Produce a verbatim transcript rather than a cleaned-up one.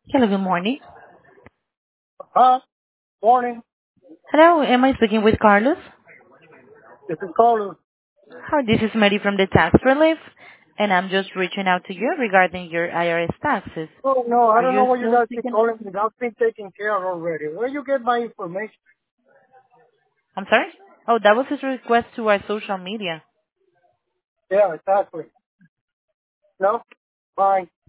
Hello, good morning. Huh? Morning. Hello, am I speaking with Carlos? This is Carlos. Hi, this is Mary from the Tax Relief, and I'm just reaching out to you regarding your I R S taxes. Oh, no, I Are don't know you what you still guys keep seeking? calling me. That's been taken care of already. Where you get my information? I'm sorry? Oh, that was his request to our social media. Yeah, exactly. No? Fine.